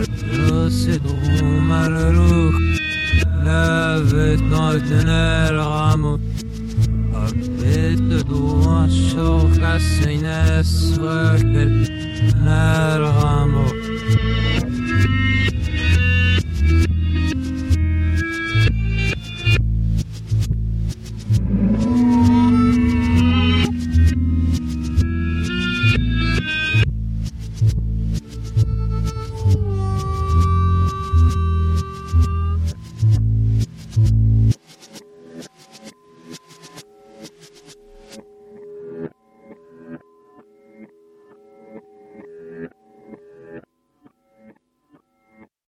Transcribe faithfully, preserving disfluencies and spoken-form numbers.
يصدهم الروح لا بتنوتن الغمو أربيت دو الشوق السينس وكل نرغم